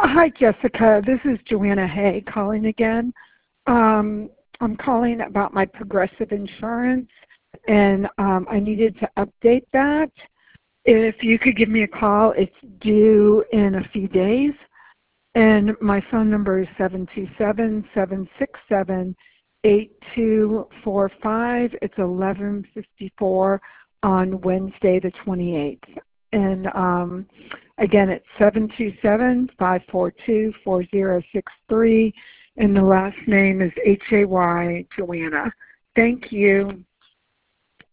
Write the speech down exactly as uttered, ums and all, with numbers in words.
Hi, Jessica. This is Joanna Hay calling again. Um, I'm calling about my Progressive insurance, and um, I needed to update that. If you could give me a call, it's due in a few days, and my phone number is seven two seven, seven six seven, eight two four five. It's eleven fifty-four on Wednesday the twenty-eighth. And um, again, it's seven two seven, five four two, four zero six three, and the last name is H A Y, Joanna. Thank you.